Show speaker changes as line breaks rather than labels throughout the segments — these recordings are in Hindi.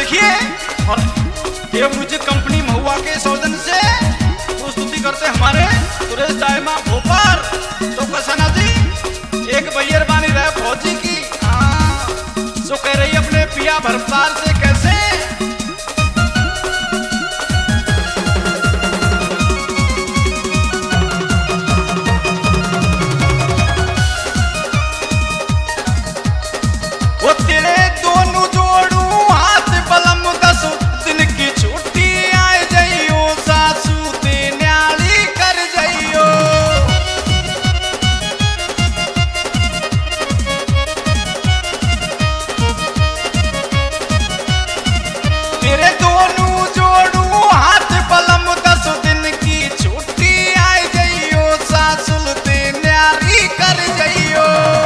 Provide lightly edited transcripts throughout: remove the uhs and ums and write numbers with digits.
देखिए, और ये मुझे कंपनी महुआ के सौजन से प्रस्तुति करते हमारे सुरेश दाइमा भोपाल। तो कसाना जी एक बैयर बानी रहे फौजी की, जो कह रही अपने पिया भरतार से कैसे। वो तेरे दोनों जोड़ू हाथ बलम 10 दिन की छुट्टी आए जाइयो, सासू ते न्याली कर जाइयो। तेरे दोनों जोड़ू हाथ बलम 10 दिन की छुट्टी आए जाइयो, सासू ते न्याली कर जाइयो।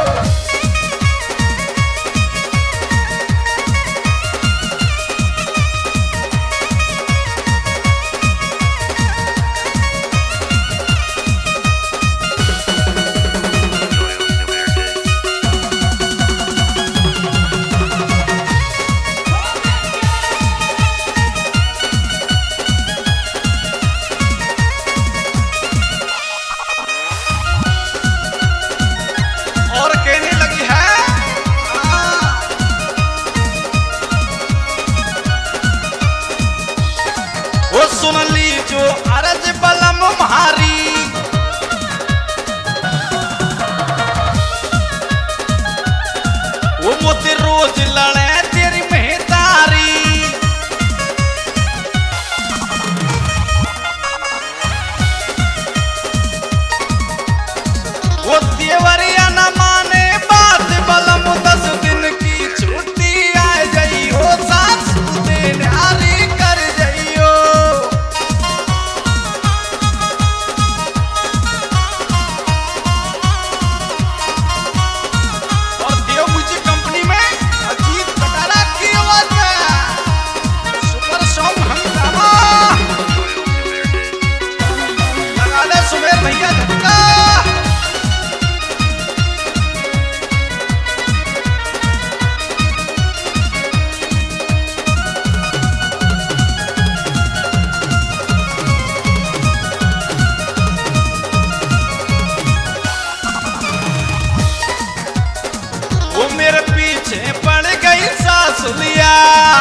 सुन ली जो अरज बलम मारी, वो मोती रोज लड़े तेरी मेहतारी। वो देवरिया न माने बात, बलम 10 दिन की छुट्टी आ जाई हो, सासू ते न्यारी कर जाइयो। वो मेरे पीछे पड़ गई सासुलिया,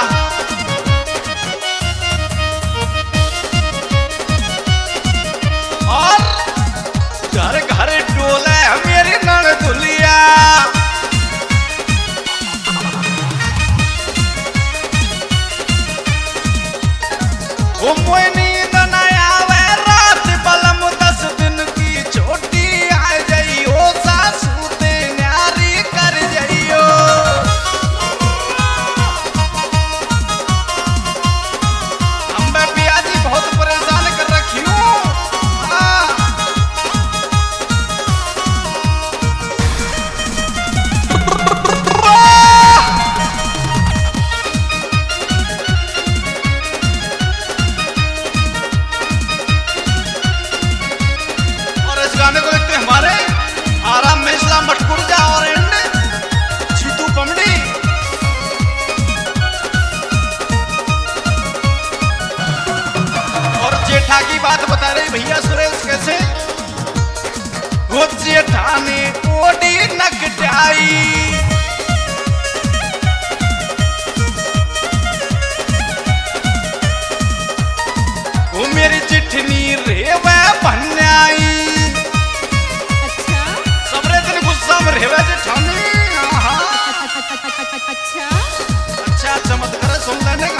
और घर घर डोले मेरी ननदुलिया। वो मोय नींद न आवे रात, बलम 10 दिन की छोटी आ जाई हो, सासू ते न्यारी कर जाइयो। अम्बे पिया जी बहुत परेशान कर रखी हूँ। गाने को देखते हमारे आराम मिश्रा मटकुरजा और जीतू पमड़ी। और जेठा की बात बता रही भैया सुरेश कैसे। वो जेठा ने कोडी नकटाई, वो मेरी चिट्ठी रेवे भन्याई। अच्छा अच्छा मत करे, सुन लेने का।